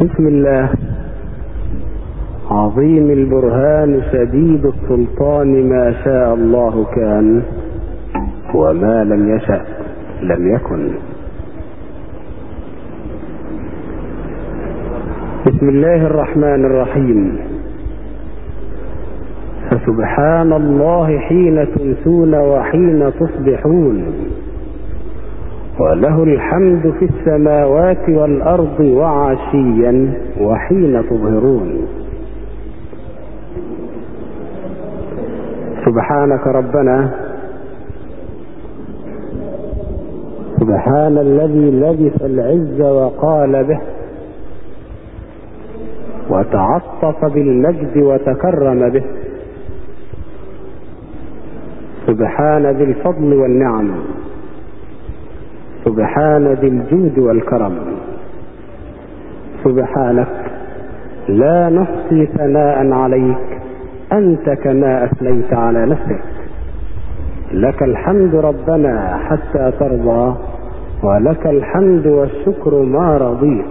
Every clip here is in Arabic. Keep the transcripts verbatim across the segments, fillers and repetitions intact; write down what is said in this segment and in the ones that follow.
بسم الله عظيم البرهان شديد السلطان، ما شاء الله كان وما لم يشأ لم يكن. بسم الله الرحمن الرحيم. فسبحان الله حين تمسون وحين تصبحون، وله الحمد في السماوات والأرض وعشيا وحين تظهرون. سبحانك ربنا، سبحان الذي لبس العز وقال به، وتعطف بالمجد وتكرم به. سبحان ذي الفضل والنعم، سبحان ذي الجود والكرم. سبحانك لا نحصي ثناء عليك، أنت كما أثنيت على نفسك. لك الحمد ربنا حتى ترضى، ولك الحمد والشكر ما رضيت.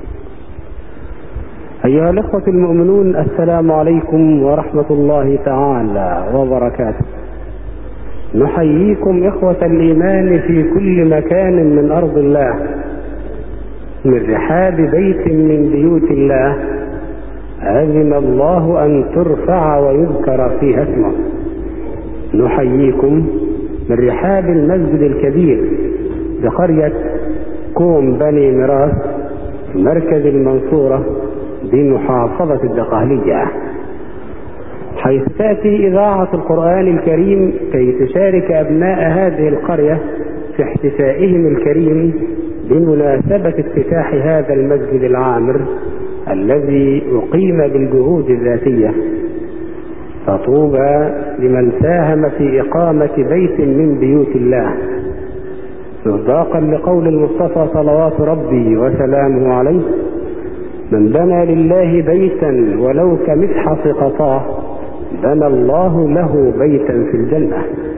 أيها الإخوة المؤمنون، السلام عليكم ورحمة الله تعالى وبركاته. نحييكم إخوة الإيمان في كل مكان من أرض الله، من رحاب بيت من بيوت الله أذن الله أن ترفع ويذكر فيها اسمه. نحييكم من رحاب المسجد الكبير بقرية كوم بني مراس في مركز المنصورة بمحافظة الدقهلية، حيث تأتي إذاعة القرآن الكريم كي تشارك أبناء هذه القرية في احتفائهم الكريم بمناسبة افتتاح هذا المسجد العامر الذي أقيم بالجهود الذاتية. فطوبى لمن ساهم في إقامة بيت من بيوت الله، مصداقا لقول المصطفى صلوات ربي وسلامه عليه: من بنى لله بيتا ولو كمفحص قطاه بنى الله له بيتا في الجنة.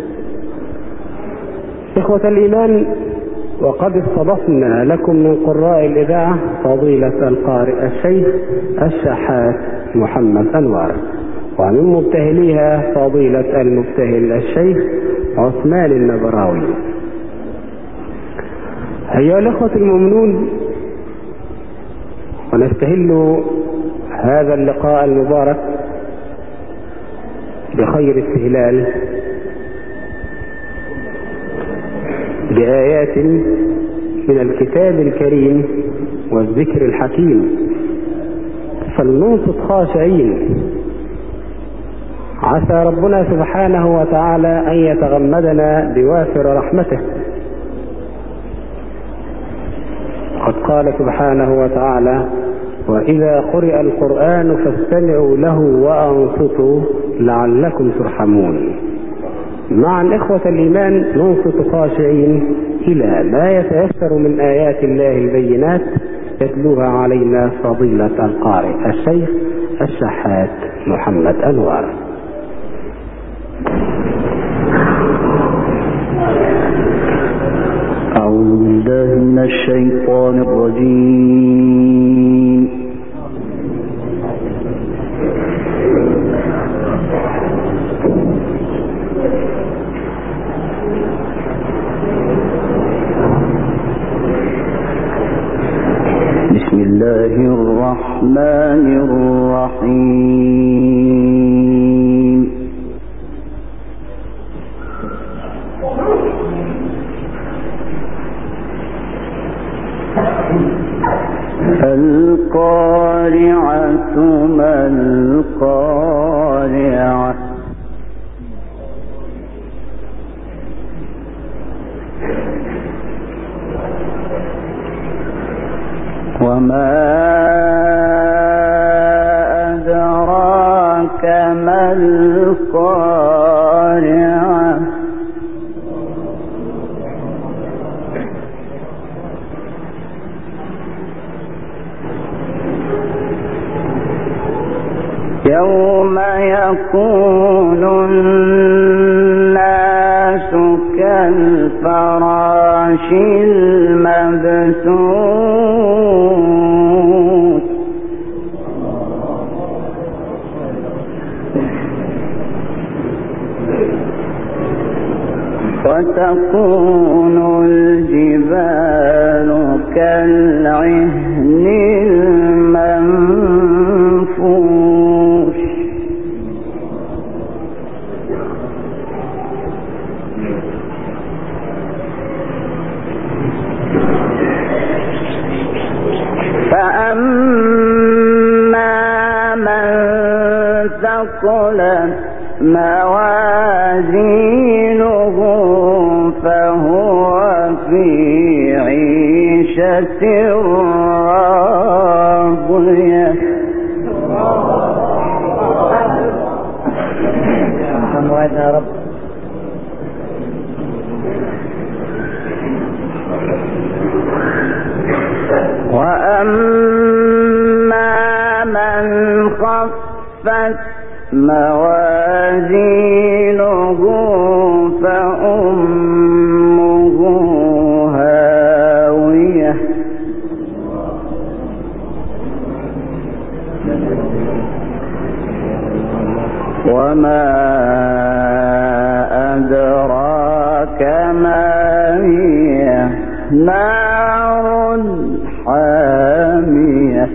إخوة الإيمان، وقد استضفنا لكم من قراء الإذاعة فضيلة القارئ الشيخ الشحات محمد أنور، ومن مبتهليها فضيلة المبتهل الشيخ عثمان النبراوي. أيها الأخوة المؤمنون، ونستهل هذا اللقاء المبارك بخير استهلال بآيات من الكتاب الكريم والذكر الحكيم. فلننصت خاشعين، عسى ربنا سبحانه وتعالى أن يتغمدنا بوافر رحمته. قد قال سبحانه وتعالى: وإذا قرئ القرآن فاستمعوا له وأنصتوا لعلكم ترحمون. معا إخوة الإيمان ننصت خاشعين إلى ما يتيسر من آيات الله البينات يتلوها علينا فضيلة القارئ الشيخ الشحات محمد أنور. أعوذ بالله من الشيطان الرجيم. بسم الله الرحمن الرحيم. القارعة ما القارعة وما أدراك ما القارعة يوم يكون الناس كالفراش المبثوث وتكون الجبال كالعهن المنفوش فأما من ثقلت موازينه فهو في عيشة راضية يا رب. وأما من خفت موازينه فأمه هاوية وما أدراك ما هي نار حامية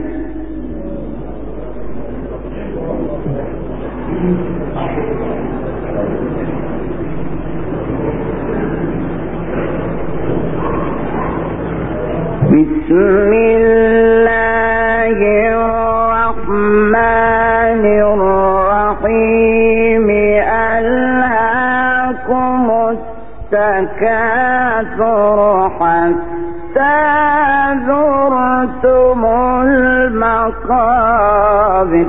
بسم الله الرحمن الرحيم ألهاكم التكاثر حتى زرتم المقابر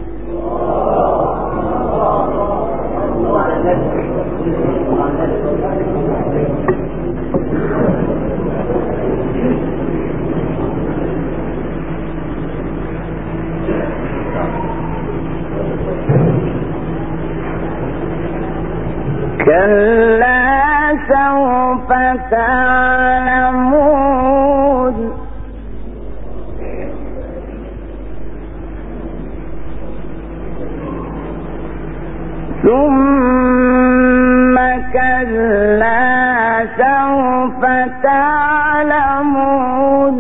كلا سوف تعلمون ثم كلا سوف تعلمون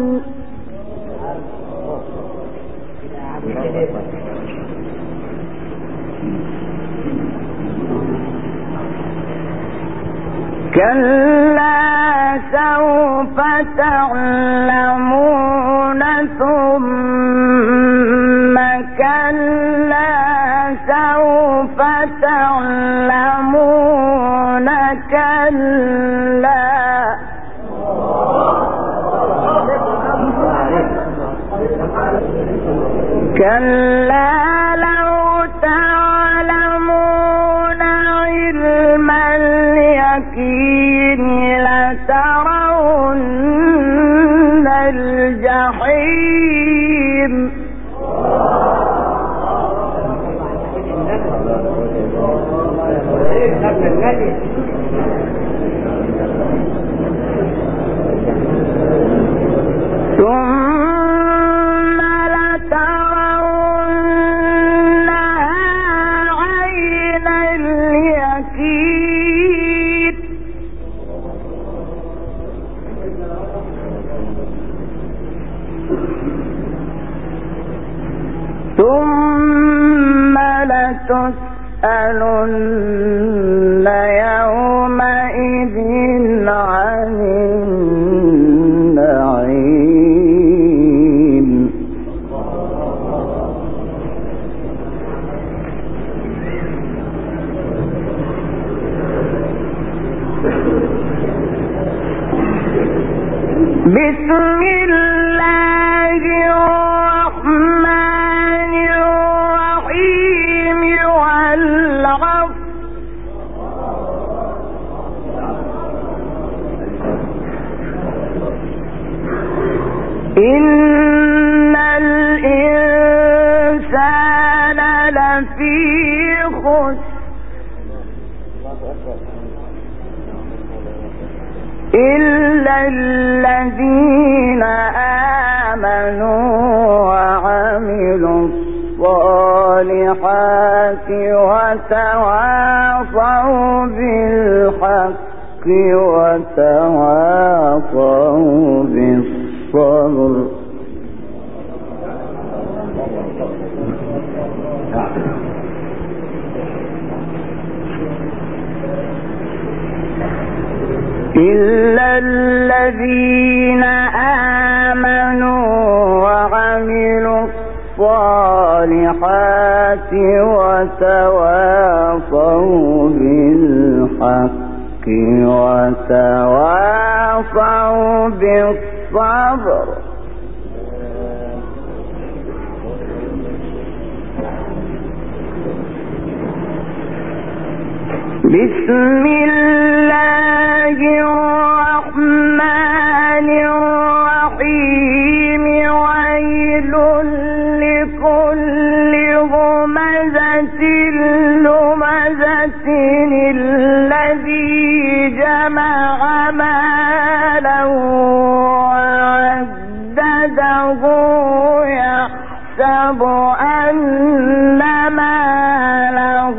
كلا سوف تعلمون ثم كلا سوف تعلمون كلا كلا لو تعلمون علم اليقين لترون الجحيم ثم لترونها عين اليقين ثم لتسألن يومئذ عن النعيم بسم الله الرحمن الرحيم والعصر إن الإنسان لفي خسر إلا الذين آمنوا وعملوا الصالحات وتواصوا بالحق وتواصوا بالصبر. إلا الذين آمنوا وعملوا الصالحات وتواصوا بالحق وتواصوا بالصبر. بسم الله الرحمن الرحيم. ويل لكل همزة لمزة الذي جمع مالا وعدده يحسب أن ماله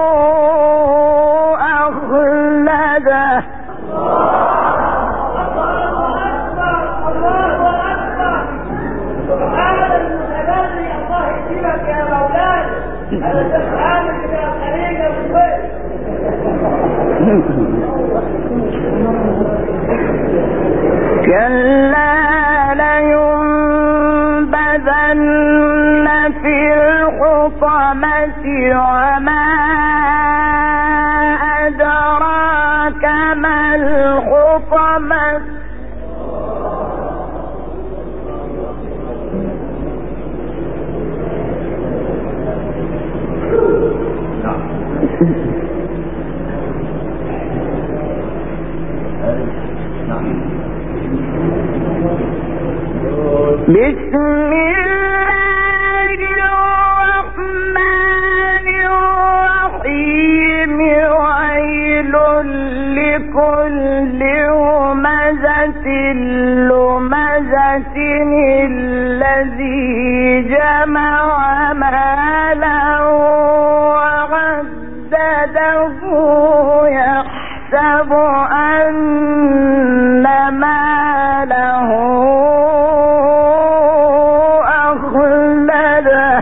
أخلده. كلا لينبذن في الحطمة وما أدراك ما الحطمة. بسم الله الرحمن الرحيم. ويل لكل همزة لمزة الذي جمع مالا وعدده يحسب أن ماله أخلده.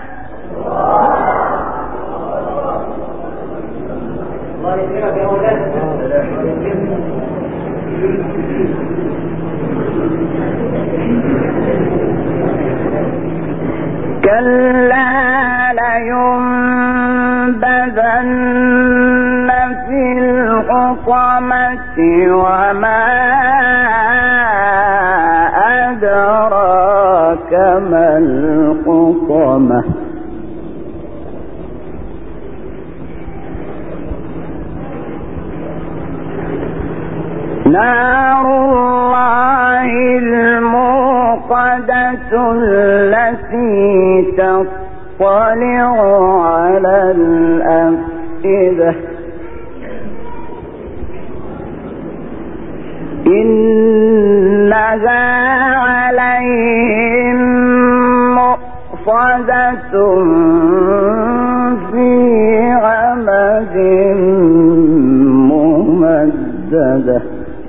كلا لينبذن في الحطمة وما أدراك ما الحطمة. نار الله الموقدة التي تطلع على الأفئدة. إنها عليهم مؤصدة في عمد ممددة.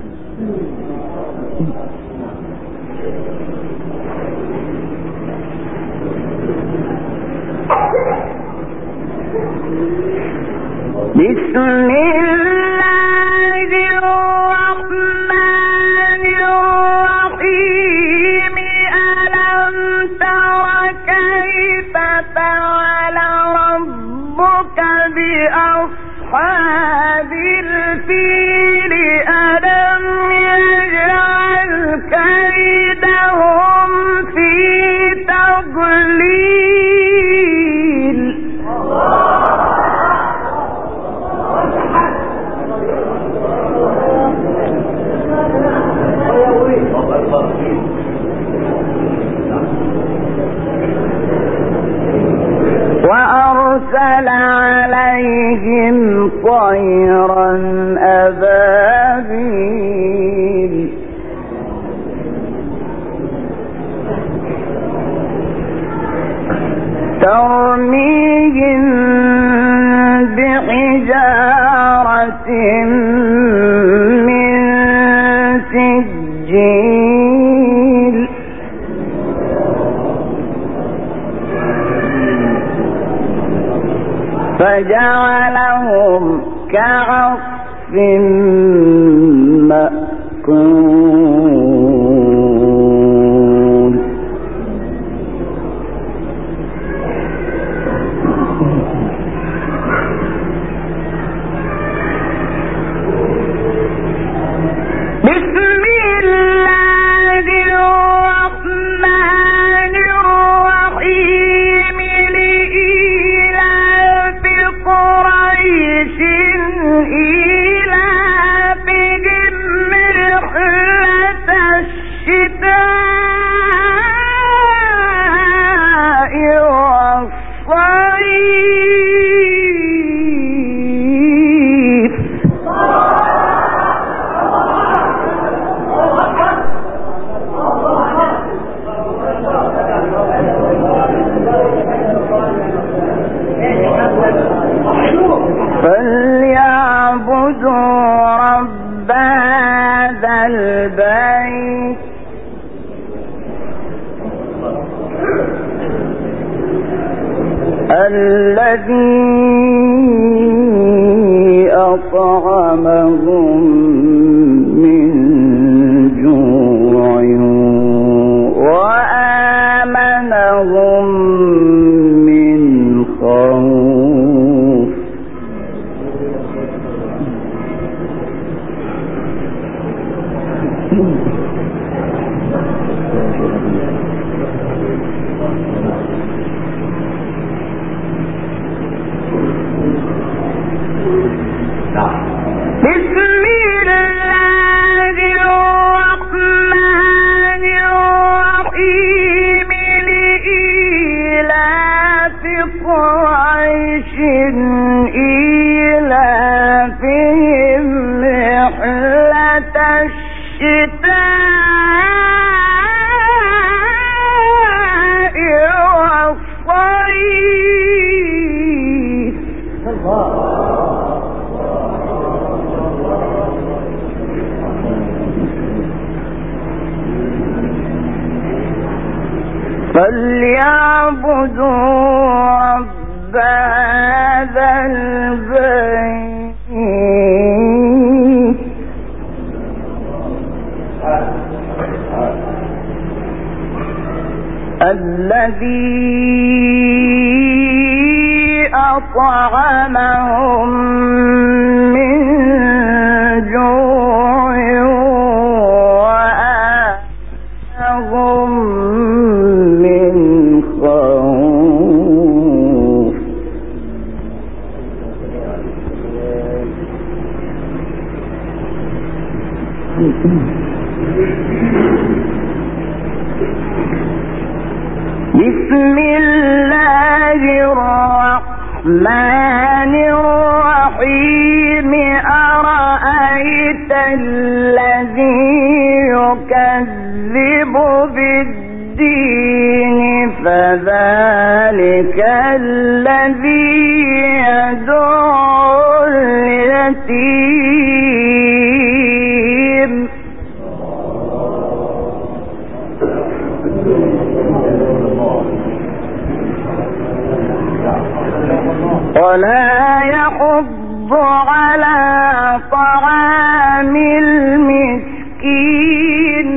بسم الله الرحمن الرحيم. ألم تر كيف فعل ربك بأصحاب الفيل؟ ألم يجعل كيدهم في تضليل. وأرسل عليهم طيرا أبابيل ترميهم بحجارة من فجعلهم كعصف مأكول. بسم الله الرحمن الرحيم. لإيلاف قريش إيلافهم رحلة الشتاء والصيف. فليعبدوا رب هذا البيت الذي أطعمهم من جوع وآمنهم من خوف. بسم الله الرحمن الرحيم. لإيلاف قريش إيلافهم رحلة الشتاء والصيف. فليعبدوا رب هذا البيت الذي أطعمهم من جوع وآمنهم من خوف. بسم الله الرحمن الرحيم. أرأيت الذي يكذب بالدين فذلك الذي يدعو اليتيم ولا يحض على طعام المسكين.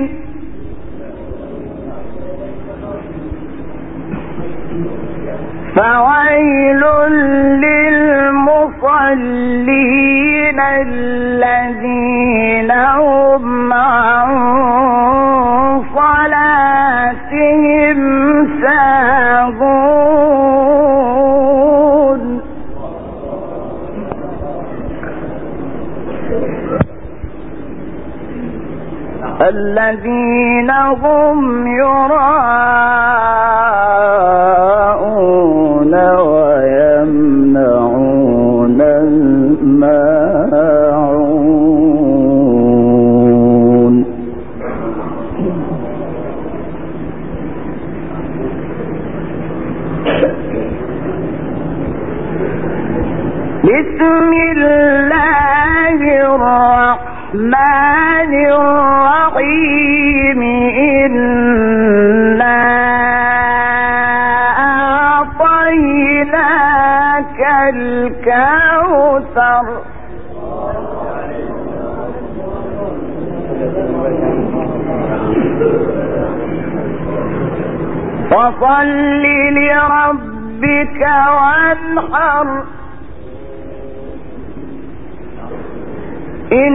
فويل للمصلين الذين هم عن صلاتهم ساهون. الذين هم يراءون ويمنعون الماعون. بسم الله الرحمن الرحيم. إنا أعطيناك الكوثر فصل لربك وانحر إن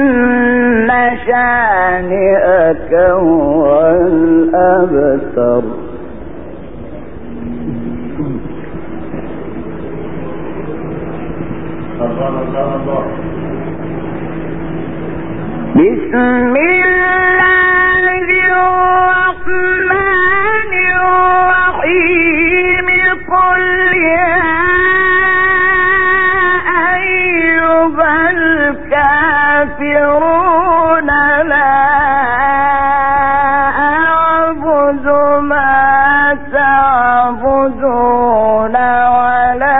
شانئك هو الأبتر بسم الله الرحمن الرحيم قل يا أيها الكافرون لا أعبد ما تعبدون ولا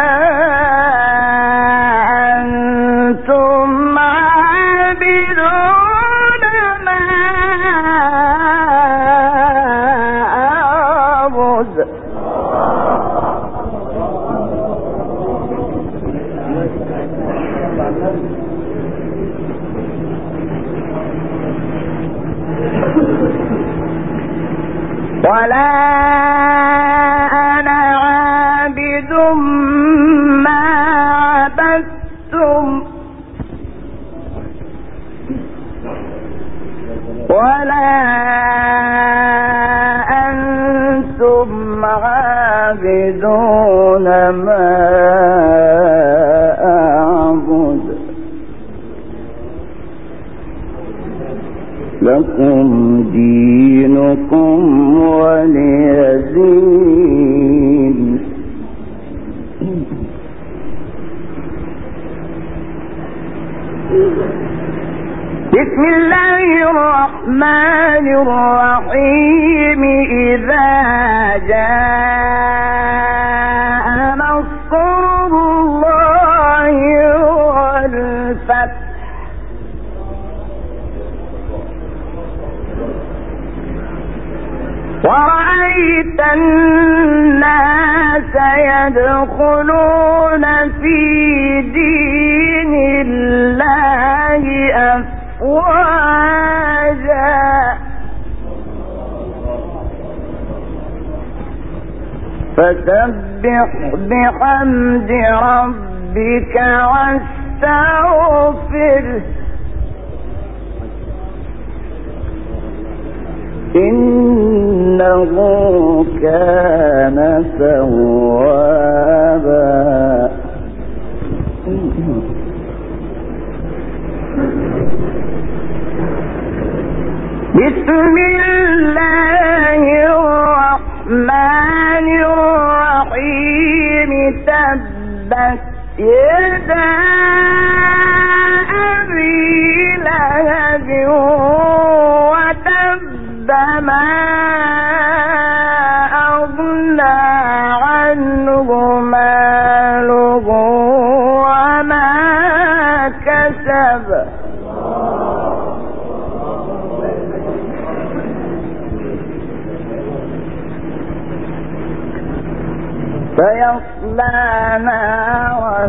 ولا أنا عابد ما عبدتم ولا أنتم عابدون ما أعبد لكم دينكم ولي دين. بسم الله الرحمن الرحيم إذا جاء نصر الله والفتح ورأيت الناس يدخلون في دين الله أفواجا فسبح بحمد ربك واستغفره إنه كان توابا. بسم الله الرحمن الرحيم تبت يدا أبي لهب ما أغنى عنه ماله وما كسب سيصلى نارا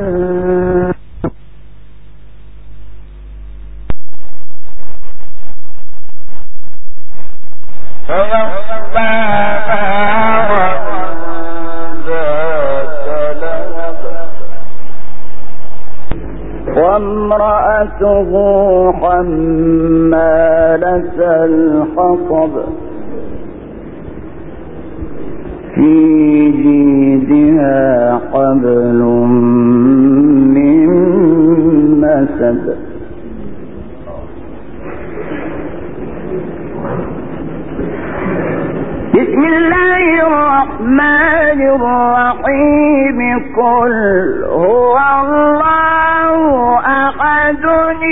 وامرأته حمالة الحطب في جيدها حبل من مسد بسم الله الرحمن الرحيم قل هو الله أحد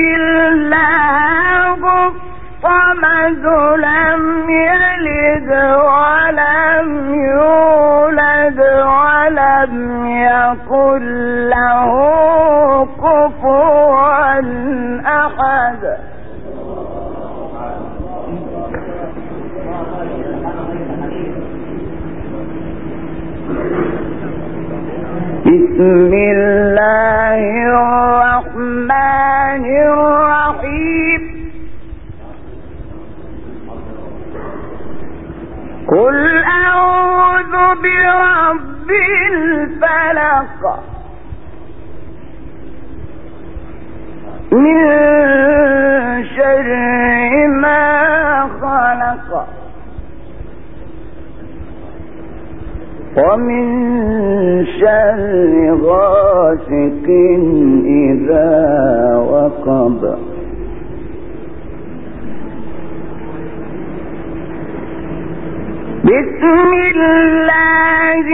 الله الصمد لم يلد ولم يولد ولم يكن له كفوا أحد. بسم الله الرحمن الرحيم قل أعوذ برب الفلق من شر ما خلق ومن شر غاسق إذا وقب بسم الله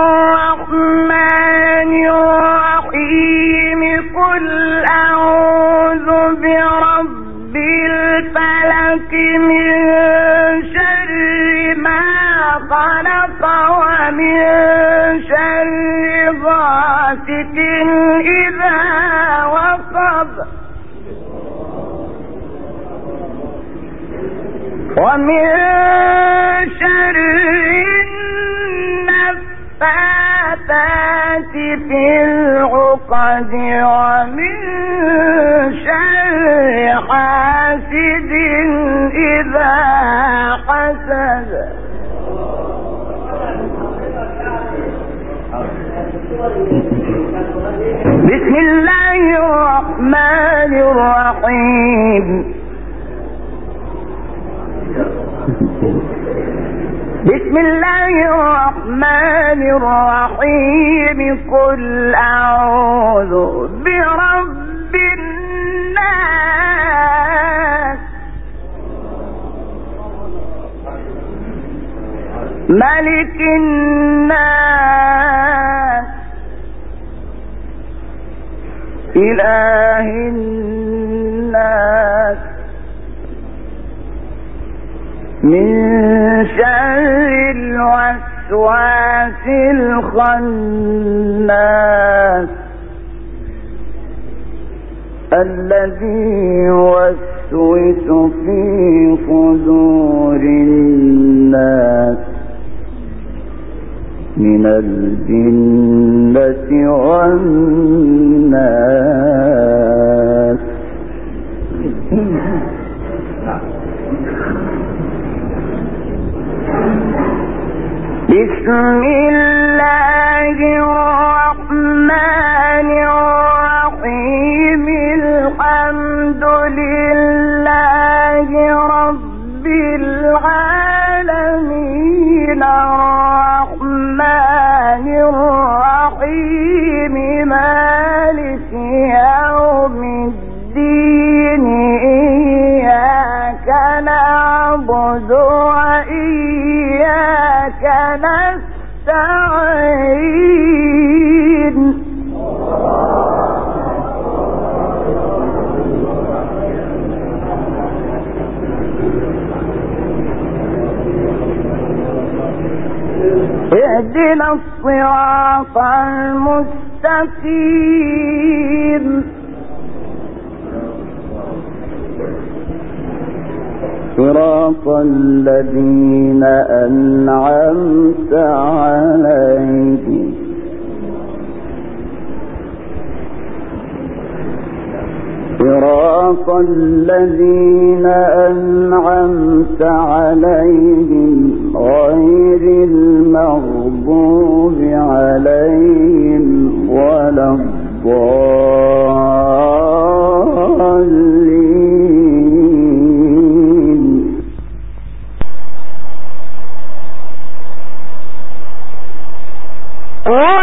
الرحمن الرحيم قل أعوذ برب الفلق من شر ما خلق ومن شر غاسق إذا وقب ومن شر النفاثات في العقد ومن شر حاسد إذا حسد بسم الله الرحمن الرحيم بسم الله الرحمن الرحيم قل أعوذ برب الناس ملك الناس إله الناس من شر الوسواس الخناس الذي يوسوس في صدور الناس من الجنة والناس بسم الله الرحمن الرحيم الحمد لله رب العالمين الرحمن الرحيم مالك يوم الدين إياك نعبد وإياك نستعين اهدنا الصراط المستقيم صراط الذين أنعمت عليهم صراط الذين أنعمت عليهم غير المغضوب عليهم ولا الضالين.